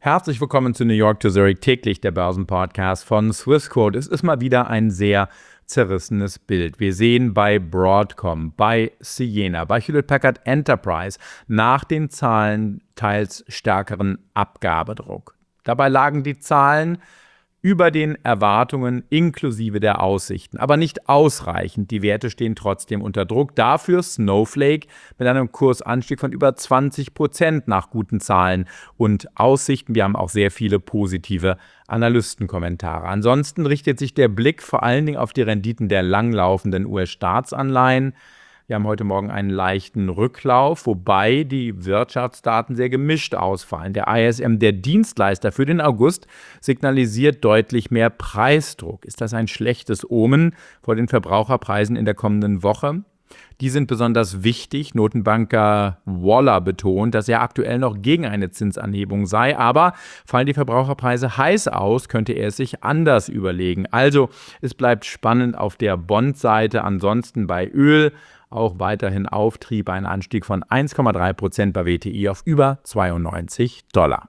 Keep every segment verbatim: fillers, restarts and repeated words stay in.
Herzlich willkommen zu New York to Zurich, täglich der Börsenpodcast von Swissquote. Es ist mal wieder ein sehr zerrissenes Bild. Wir sehen bei Broadcom, bei Ciena, bei Hewlett Packard Enterprise nach den Zahlen teils stärkeren Abgabedruck. Dabei lagen die Zahlen über den Erwartungen inklusive der Aussichten, aber nicht ausreichend. Die Werte stehen trotzdem unter Druck. Dafür Snowflake mit einem Kursanstieg von über zwanzig Prozent nach guten Zahlen und Aussichten. Wir haben auch sehr viele positive Analystenkommentare. Ansonsten richtet sich der Blick vor allen Dingen auf die Renditen der langlaufenden U S-Staatsanleihen. Wir haben heute Morgen einen leichten Rücklauf, wobei die Wirtschaftsdaten sehr gemischt ausfallen. Der I S M, der Dienstleister für den August, signalisiert deutlich mehr Preisdruck. Ist das ein schlechtes Omen vor den Verbraucherpreisen in der kommenden Woche? Die sind besonders wichtig. Notenbanker Waller betont, dass er aktuell noch gegen eine Zinsanhebung sei. Aber fallen die Verbraucherpreise heiß aus, könnte er es sich anders überlegen. Also es bleibt spannend auf der Bondseite. Ansonsten bei Öl auch weiterhin Auftrieb, ein Anstieg von eins Komma drei Prozent bei W T I auf über zweiundneunzig Dollar.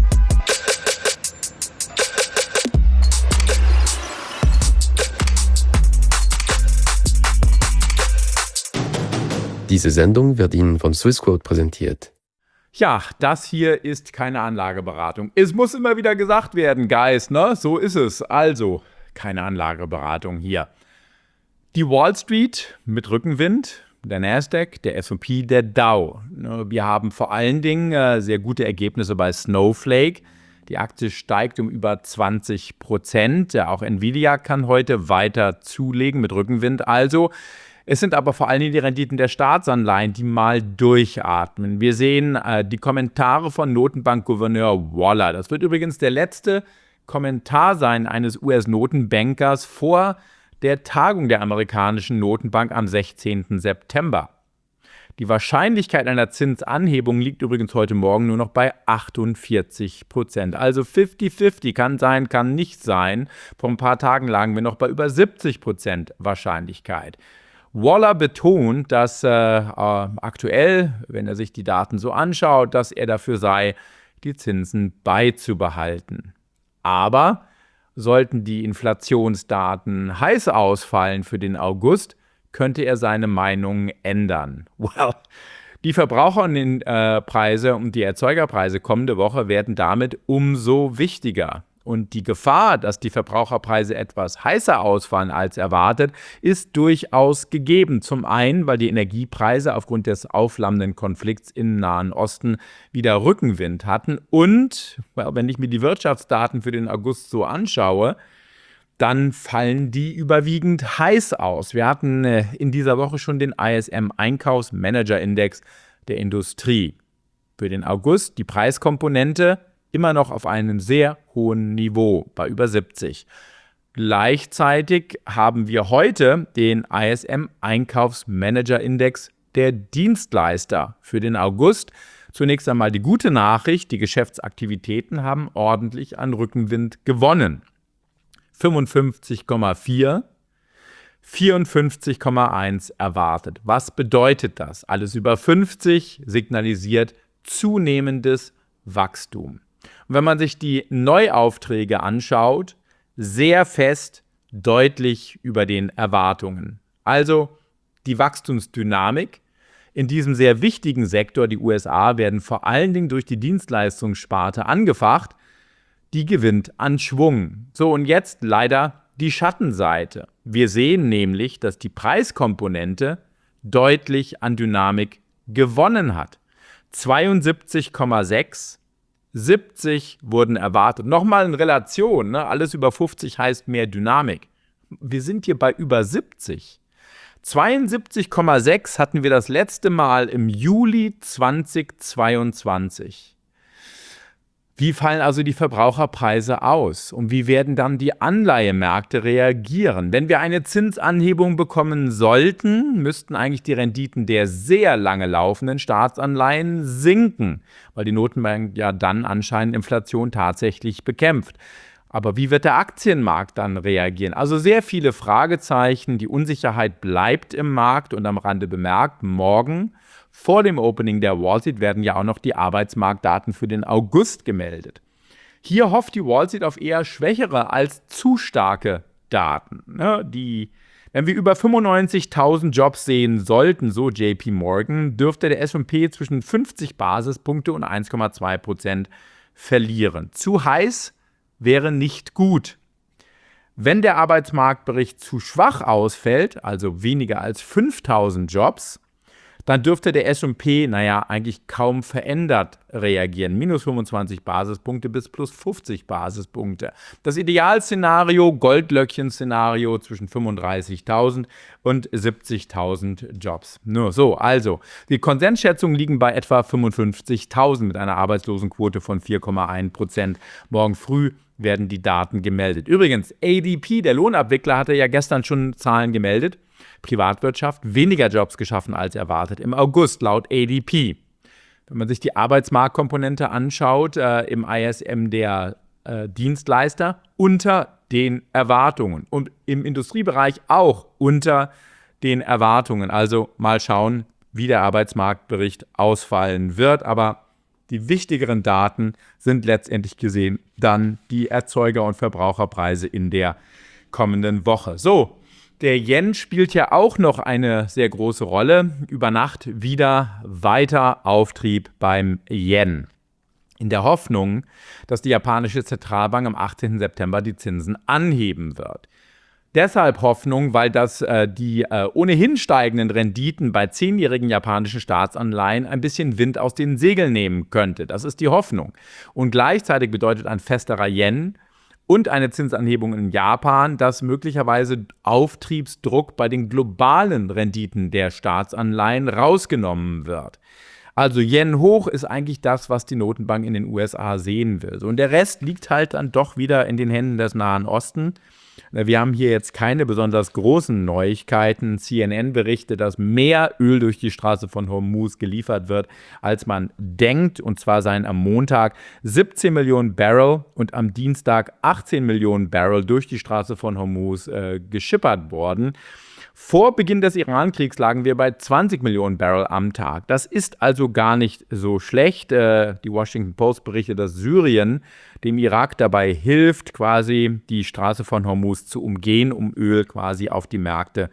Diese Sendung wird Ihnen von Swissquote präsentiert. Ja, das hier ist keine Anlageberatung. Es muss immer wieder gesagt werden, Guys, ne? So ist es. Also, keine Anlageberatung hier. Die Wall Street mit Rückenwind, der Nasdaq, der S und P, der Dow. Wir haben vor allen Dingen äh, sehr gute Ergebnisse bei Snowflake. Die Aktie steigt um über zwanzig Prozent. Ja, auch Nvidia kann heute weiter zulegen mit Rückenwind. Also, es sind aber vor allen Dingen die Renditen der Staatsanleihen, die mal durchatmen. Wir sehen äh, die Kommentare von Notenbankgouverneur Waller. Das wird übrigens der letzte Kommentar sein eines U S-Notenbankers vor der Tagung der amerikanischen Notenbank am sechzehnten September. Die Wahrscheinlichkeit einer Zinsanhebung liegt übrigens heute Morgen nur noch bei achtundvierzig Prozent. Also fünfzig fünfzig, kann sein, kann nicht sein. Vor ein paar Tagen lagen wir noch bei über siebzig Prozent Wahrscheinlichkeit. Waller betont, dass äh, äh, aktuell, wenn er sich die Daten so anschaut, dass er dafür sei, die Zinsen beizubehalten. Aber sollten die Inflationsdaten heiß ausfallen für den August, könnte er seine Meinung ändern. Well, die Verbraucherpreise und die Erzeugerpreise kommende Woche werden damit umso wichtiger. Und die Gefahr, dass die Verbraucherpreise etwas heißer ausfallen als erwartet, ist durchaus gegeben. Zum einen, weil die Energiepreise aufgrund des aufflammenden Konflikts im Nahen Osten wieder Rückenwind hatten. Und, well, wenn ich mir die Wirtschaftsdaten für den August so anschaue, dann fallen die überwiegend heiß aus. Wir hatten in dieser Woche schon den I S M-Einkaufsmanager-Index der Industrie. Für den August die Preiskomponente immer noch auf einem sehr hohen Niveau, bei über siebzig. Gleichzeitig haben wir heute den I S M-Einkaufsmanager-Index der Dienstleister für den August. Zunächst einmal die gute Nachricht, die Geschäftsaktivitäten haben ordentlich an Rückenwind gewonnen. fünfundfünfzig Komma vier, vierundfünfzig Komma eins erwartet. Was bedeutet das? Alles über fünfzig signalisiert zunehmendes Wachstum. Und wenn man sich die Neuaufträge anschaut, sehr fest, deutlich über den Erwartungen. Also die Wachstumsdynamik in diesem sehr wichtigen Sektor, die U S A, werden vor allen Dingen durch die Dienstleistungssparte angefacht, die gewinnt an Schwung. So, und jetzt leider die Schattenseite. Wir sehen nämlich, dass die Preiskomponente deutlich an Dynamik gewonnen hat. zweiundsiebzig Komma sechs, siebzig wurden erwartet. Nochmal in Relation, ne? Alles über fünfzig heißt mehr Dynamik. Wir sind hier bei über siebzig. zweiundsiebzig Komma sechs hatten wir das letzte Mal im Juli zweitausendzweiundzwanzig. Wie fallen also die Verbraucherpreise aus und wie werden dann die Anleihemärkte reagieren? Wenn wir eine Zinsanhebung bekommen sollten, müssten eigentlich die Renditen der sehr lange laufenden Staatsanleihen sinken, weil die Notenbank ja dann anscheinend Inflation tatsächlich bekämpft. Aber wie wird der Aktienmarkt dann reagieren? Also sehr viele Fragezeichen, die Unsicherheit bleibt im Markt und am Rande bemerkt, morgen vor dem Opening der Wall Street werden ja auch noch die Arbeitsmarktdaten für den August gemeldet. Hier hofft die Wall Street auf eher schwächere als zu starke Daten. Ne? Die, wenn wir über fünfundneunzigtausend Jobs sehen sollten, so J P Morgan, dürfte der S und P zwischen fünfzig Basispunkte und eins Komma zwei Prozent verlieren. Zu heiß wäre nicht gut. Wenn der Arbeitsmarktbericht zu schwach ausfällt, also weniger als fünftausend Jobs, dann dürfte der S und P, naja, eigentlich kaum verändert reagieren. Minus fünfundzwanzig Basispunkte bis plus fünfzig Basispunkte. Das Idealszenario, Goldlöckchen-Szenario zwischen fünfunddreißigtausend und siebzigtausend Jobs. Nur so, also, die Konsensschätzungen liegen bei etwa fünfundfünfzigtausend mit einer Arbeitslosenquote von vier Komma eins Prozent. Morgen früh werden die Daten gemeldet. Übrigens, A D P, der Lohnabwickler, hatte ja gestern schon Zahlen gemeldet. Privatwirtschaft, weniger Jobs geschaffen als erwartet im August laut A D P. Wenn man sich die Arbeitsmarktkomponente anschaut, äh, im I S M der äh, Dienstleister, unter den Erwartungen und im Industriebereich auch unter den Erwartungen. Also mal schauen, wie der Arbeitsmarktbericht ausfallen wird, aber die wichtigeren Daten sind letztendlich gesehen dann die Erzeuger- und Verbraucherpreise in der kommenden Woche. So, der Yen spielt ja auch noch eine sehr große Rolle. Über Nacht wieder weiter Auftrieb beim Yen. In der Hoffnung, dass die japanische Zentralbank am achtzehnten September die Zinsen anheben wird. Deshalb Hoffnung, weil das äh, die äh, ohnehin steigenden Renditen bei zehnjährigen japanischen Staatsanleihen ein bisschen Wind aus den Segeln nehmen könnte. Das ist die Hoffnung. Und gleichzeitig bedeutet ein festerer Yen und eine Zinsanhebung in Japan, dass möglicherweise Auftriebsdruck bei den globalen Renditen der Staatsanleihen rausgenommen wird. Also Yen hoch ist eigentlich das, was die Notenbank in den U S A sehen will. Und der Rest liegt halt dann doch wieder in den Händen des Nahen Osten. Wir haben hier jetzt keine besonders großen Neuigkeiten. C N N berichtet, dass mehr Öl durch die Straße von Hormuz geliefert wird, als man denkt. Und zwar seien am Montag siebzehn Millionen Barrel und am Dienstag achtzehn Millionen Barrel durch die Straße von Hormuz äh, geschippert worden. Vor Beginn des Iran-Kriegs lagen wir bei zwanzig Millionen Barrel am Tag. Das ist also gar nicht so schlecht. Äh, die Washington Post berichtet, dass Syrien dem Irak dabei hilft, quasi die Straße von Hormuz zu umgehen, um Öl quasi auf die Märkte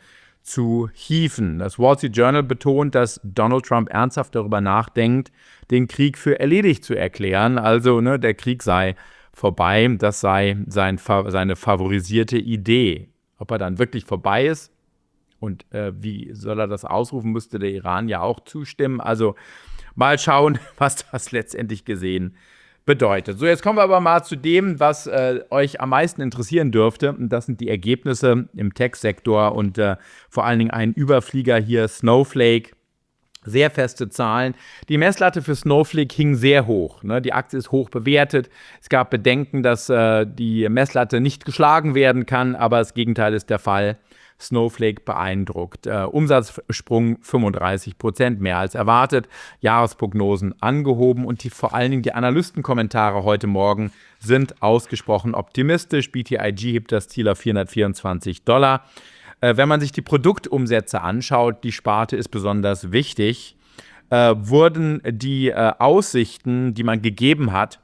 zu hieven. Das Wall Street Journal betont, dass Donald Trump ernsthaft darüber nachdenkt, den Krieg für erledigt zu erklären. Also ne, der Krieg sei vorbei, das sei sein, seine favorisierte Idee. Ob er dann wirklich vorbei ist und äh, wie soll er das ausrufen, müsste der Iran ja auch zustimmen. Also mal schauen, was das letztendlich gesehen bedeutet. So, jetzt kommen wir aber mal zu dem, was äh, euch am meisten interessieren dürfte. Und das sind die Ergebnisse im Tech-Sektor und äh, vor allen Dingen ein Überflieger hier, Snowflake. Sehr feste Zahlen. Die Messlatte für Snowflake hing sehr hoch. Ne? Die Aktie ist hoch bewertet. Es gab Bedenken, dass äh, die Messlatte nicht geschlagen werden kann, aber das Gegenteil ist der Fall. Snowflake beeindruckt. Äh, Umsatzsprung fünfunddreißig Prozent, mehr als erwartet. Jahresprognosen angehoben und die, vor allen Dingen die Analystenkommentare heute Morgen sind ausgesprochen optimistisch. B T I G hebt das Ziel auf vierhundertvierundzwanzig Dollar. Äh, wenn man sich die Produktumsätze anschaut, die Sparte ist besonders wichtig, äh, wurden die äh, Aussichten, die man gegeben hat,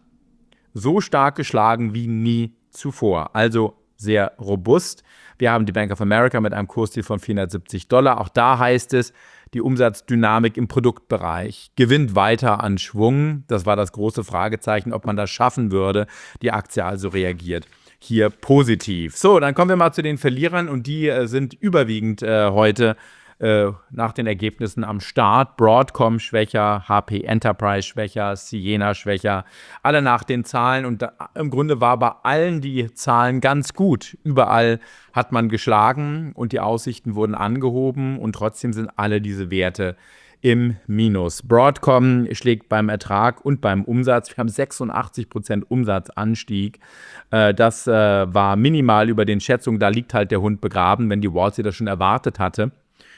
so stark geschlagen wie nie zuvor. Also sehr robust. Wir haben die Bank of America mit einem Kursziel von vierhundertsiebzig Dollar. Auch da heißt es, die Umsatzdynamik im Produktbereich gewinnt weiter an Schwung. Das war das große Fragezeichen, ob man das schaffen würde. Die Aktie also reagiert hier positiv. So, dann kommen wir mal zu den Verlierern und die äh, sind überwiegend äh, heute äh, nach den Ergebnissen am Start. Broadcom schwächer, H P Enterprise schwächer, Ciena schwächer, alle nach den Zahlen und da, im Grunde war bei allen die Zahlen ganz gut. Überall hat man geschlagen und die Aussichten wurden angehoben und trotzdem sind alle diese Werte im Minus. Broadcom schlägt beim Ertrag und beim Umsatz. Wir haben sechsundachtzig Prozent Umsatzanstieg. Äh, das äh, war minimal über den Schätzungen. Da liegt halt der Hund begraben, wenn die Wall Street das schon erwartet hatte.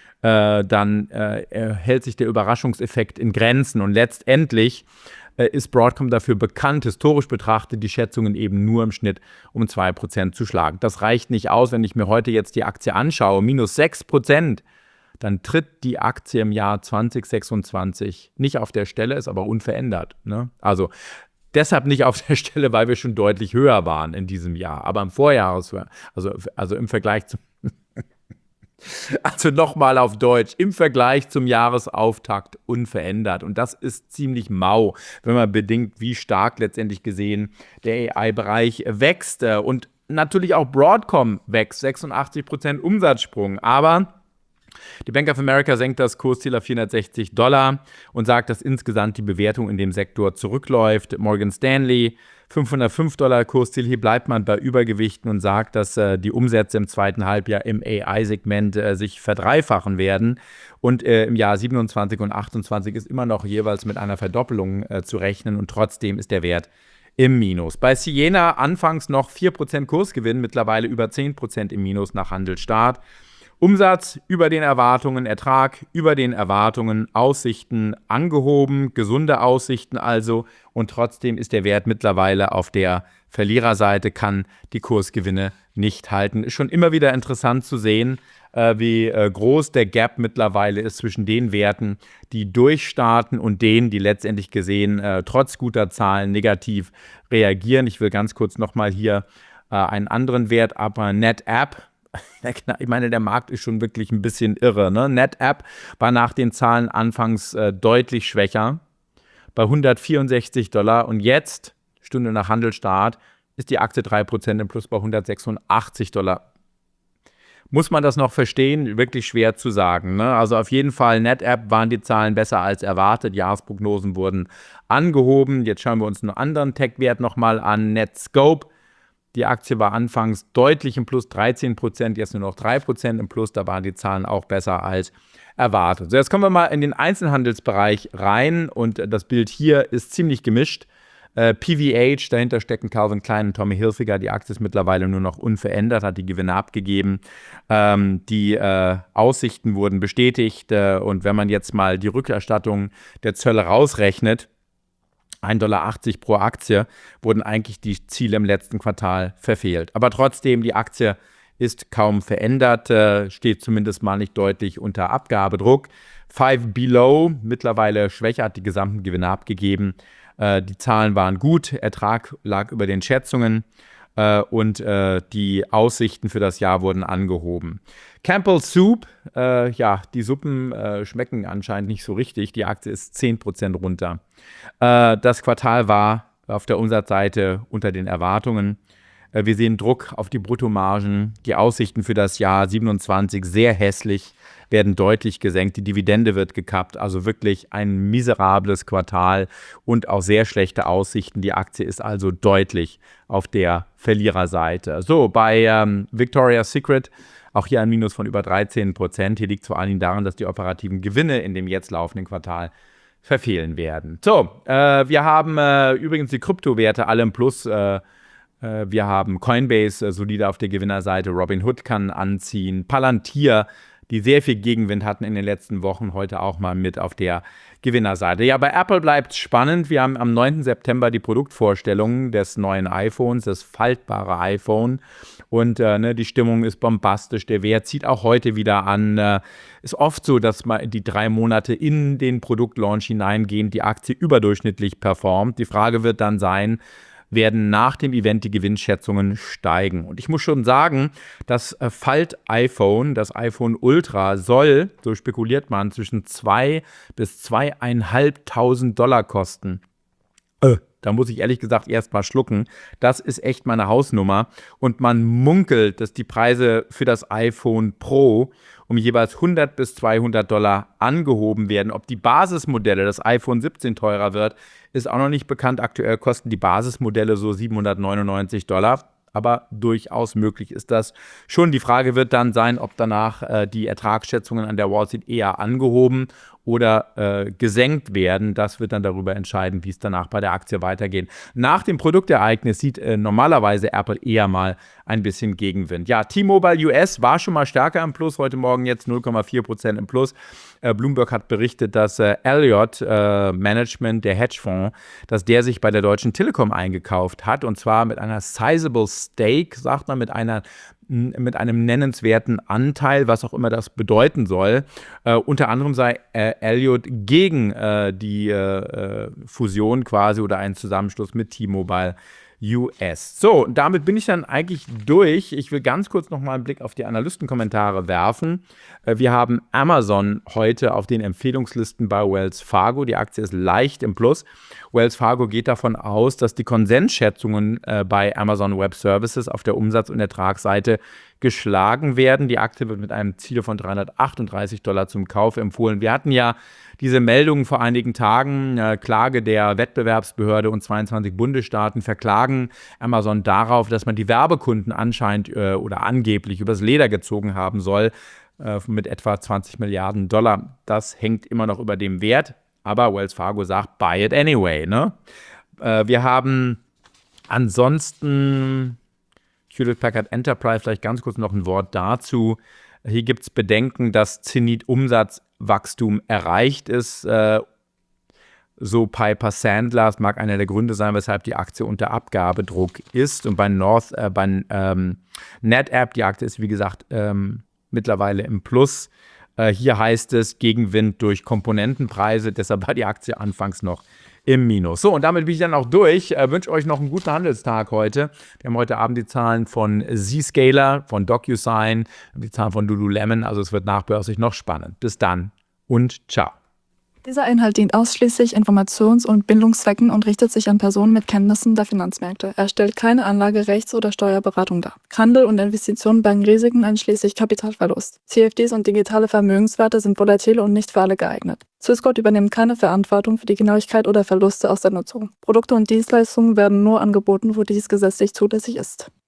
Äh, dann äh, hält sich der Überraschungseffekt in Grenzen. Und letztendlich äh, ist Broadcom dafür bekannt, historisch betrachtet, die Schätzungen eben nur im Schnitt um zwei Prozent zu schlagen. Das reicht nicht aus, wenn ich mir heute jetzt die Aktie anschaue. Minus sechs Prozent. Dann tritt die Aktie im Jahr zwanzig sechsundzwanzig nicht auf der Stelle, ist aber unverändert. Ne? Also Deshalb nicht auf der Stelle, weil wir schon deutlich höher waren in diesem Jahr. Aber im Vorjahres, also, also im Vergleich zum Also nochmal auf Deutsch, im Vergleich zum Jahresauftakt unverändert. Und das ist ziemlich mau, wenn man bedenkt, wie stark letztendlich gesehen der A I-Bereich wächst. Und natürlich auch Broadcom wächst, sechsundachtzig Prozent Umsatzsprung. Aber die Bank of America senkt das Kursziel auf vierhundertsechzig Dollar und sagt, dass insgesamt die Bewertung in dem Sektor zurückläuft. Morgan Stanley, fünfhundertfünf Dollar Kursziel, hier bleibt man bei Übergewichten und sagt, dass äh, die Umsätze im zweiten Halbjahr im A I-Segment äh, sich verdreifachen werden. Und äh, im Jahr siebenundzwanzig und achtundzwanzig ist immer noch jeweils mit einer Verdoppelung äh, zu rechnen und trotzdem ist der Wert im Minus. Bei Ciena anfangs noch vier Prozent Kursgewinn, mittlerweile über zehn Prozent im Minus nach Handelsstart. Umsatz über den Erwartungen, Ertrag über den Erwartungen, Aussichten angehoben, gesunde Aussichten also und trotzdem ist der Wert mittlerweile auf der Verliererseite, kann die Kursgewinne nicht halten. Ist schon immer wieder interessant zu sehen, äh, wie äh, groß der Gap mittlerweile ist zwischen den Werten, die durchstarten und denen, die letztendlich gesehen äh, trotz guter Zahlen negativ reagieren. Ich will ganz kurz nochmal hier äh, einen anderen Wert, aber NetApp. Ich meine, der Markt ist schon wirklich ein bisschen irre. Ne? NetApp war nach den Zahlen anfangs äh, deutlich schwächer, bei hundertvierundsechzig Dollar. Und jetzt, Stunde nach Handelsstart, ist die Aktie drei Prozent im Plus bei hundertsechsundachtzig Dollar. Muss man das noch verstehen? Wirklich schwer zu sagen. Ne? Also auf jeden Fall, NetApp waren die Zahlen besser als erwartet. Jahresprognosen wurden angehoben. Jetzt schauen wir uns einen anderen Tech-Wert nochmal an, Netscope. Die Aktie war anfangs deutlich im Plus, dreizehn Prozent, jetzt nur noch drei Prozent im Plus. Da waren die Zahlen auch besser als erwartet. So, jetzt kommen wir mal in den Einzelhandelsbereich rein und das Bild hier ist ziemlich gemischt. Äh, P V H, dahinter stecken Calvin Klein und Tommy Hilfiger. Die Aktie ist mittlerweile nur noch unverändert, hat die Gewinne abgegeben. Ähm, die äh, Aussichten wurden bestätigt äh, und wenn man jetzt mal die Rückerstattung der Zölle rausrechnet, ein Dollar achtzig pro Aktie, wurden eigentlich die Ziele im letzten Quartal verfehlt. Aber trotzdem, die Aktie ist kaum verändert, äh, steht zumindest mal nicht deutlich unter Abgabedruck. Five Below, mittlerweile schwächer, hat die gesamten Gewinne abgegeben. Äh, die Zahlen waren gut, Ertrag lag über den Schätzungen äh, und äh, die Aussichten für das Jahr wurden angehoben. Campbell Soup, äh, ja, die Suppen äh, schmecken anscheinend nicht so richtig. Die Aktie ist zehn Prozent runter. Äh, das Quartal war auf der Umsatzseite unter den Erwartungen. Äh, wir sehen Druck auf die Bruttomargen. Die Aussichten für das Jahr siebenundzwanzig sehr hässlich, werden deutlich gesenkt. Die Dividende wird gekappt. Also wirklich ein miserables Quartal und auch sehr schlechte Aussichten. Die Aktie ist also deutlich auf der Verliererseite. So, bei ähm, Victoria's Secret auch hier ein Minus von über dreizehn Prozent. Hier liegt es vor allen Dingen daran, dass die operativen Gewinne in dem jetzt laufenden Quartal verfehlen werden. So, äh, wir haben äh, übrigens die Kryptowerte alle im Plus. Äh, äh, wir haben Coinbase äh, solide auf der Gewinnerseite. Robinhood kann anziehen. Palantir, die sehr viel Gegenwind hatten in den letzten Wochen, heute auch mal mit auf der Gewinnerseite. Ja, bei Apple bleibt es spannend. Wir haben am neunten September die Produktvorstellung des neuen iPhones, das faltbare iPhone. Und äh, ne, die Stimmung ist bombastisch. Der Wert zieht auch heute wieder an. Äh, ist oft so, dass mal die drei Monate in den Produktlaunch hineingehen, die Aktie überdurchschnittlich performt. Die Frage wird dann sein, werden nach dem Event die Gewinnschätzungen steigen. Und ich muss schon sagen, das äh, Falt-iPhone, das iPhone Ultra, soll, so spekuliert man, zwischen zwei bis zweieinhalbtausend Dollar kosten. Äh, da muss ich ehrlich gesagt erst mal schlucken. Das ist echt meine Hausnummer. Und man munkelt, dass die Preise für das iPhone Pro um jeweils hundert bis zweihundert Dollar angehoben werden. Ob die Basismodelle, das iPhone siebzehn, teurer wird, ist auch noch nicht bekannt. Aktuell kosten die Basismodelle so siebenhundertneunundneunzig Dollar. Aber durchaus möglich ist das schon. Die Frage wird dann sein, ob danach äh, die Ertragsschätzungen an der Wall Street eher angehoben oder äh, gesenkt werden. Das wird dann darüber entscheiden, wie es danach bei der Aktie weitergeht. Nach dem Produktereignis sieht äh, normalerweise Apple eher mal ein bisschen Gegenwind. Ja, T-Mobile U S war schon mal stärker im Plus, heute Morgen jetzt null Komma vier Prozent im Plus. Äh, Bloomberg hat berichtet, dass äh, Elliott äh, Management, der Hedgefonds, dass der sich bei der Deutschen Telekom eingekauft hat und zwar mit einer sizable Stake, sagt man, mit einer mit einem nennenswerten Anteil, was auch immer das bedeuten soll. Äh, unter anderem sei äh, Elliott gegen äh, die äh, Fusion quasi oder einen Zusammenschluss mit T-Mobile U S. So, damit bin ich dann eigentlich durch. Ich will ganz kurz noch mal einen Blick auf die Analystenkommentare werfen. Äh, wir haben Amazon heute auf den Empfehlungslisten bei Wells Fargo. Die Aktie ist leicht im Plus. Wells Fargo geht davon aus, dass die Konsensschätzungen äh, bei Amazon Web Services auf der Umsatz- und Ertragsseite geschlagen werden. Die Aktie wird mit einem Ziel von dreihundertachtunddreißig Dollar zum Kauf empfohlen. Wir hatten ja diese Meldung vor einigen Tagen, äh, Klage der Wettbewerbsbehörde und zweiundzwanzig Bundesstaaten verklagen Amazon darauf, dass man die Werbekunden anscheinend äh, oder angeblich übers Leder gezogen haben soll äh, mit etwa zwanzig Milliarden Dollar. Das hängt immer noch über dem Wert, aber Wells Fargo sagt, buy it anyway. Ne? Äh, wir haben ansonsten Hewlett Packard Enterprise, vielleicht ganz kurz noch ein Wort dazu. Hier gibt es Bedenken, dass Zenit-Umsatzwachstum erreicht ist. Äh, so Piper Sandler, das mag einer der Gründe sein, weshalb die Aktie unter Abgabedruck ist. Und bei North, äh, bei ähm, NetApp, die Aktie ist wie gesagt ähm, mittlerweile im Plus. Äh, hier heißt es Gegenwind durch Komponentenpreise, deshalb war die Aktie anfangs noch im Minus. So, und damit bin ich dann auch durch. Äh, wünsche euch noch einen guten Handelstag heute. Wir haben heute Abend die Zahlen von Zscaler, von DocuSign, die Zahlen von Lululemon. Also es wird nachbörslich noch spannend. Bis dann und ciao. Dieser Inhalt dient ausschließlich Informations- und Bildungszwecken und richtet sich an Personen mit Kenntnissen der Finanzmärkte. Er stellt keine Anlage-, Rechts- oder Steuerberatung dar. Handel und Investitionen bergen Risiken einschließlich Kapitalverlust. C F Ds und digitale Vermögenswerte sind volatil und nicht für alle geeignet. Swissquote übernimmt keine Verantwortung für die Genauigkeit oder Verluste aus der Nutzung. Produkte und Dienstleistungen werden nur angeboten, wo dies gesetzlich zulässig ist.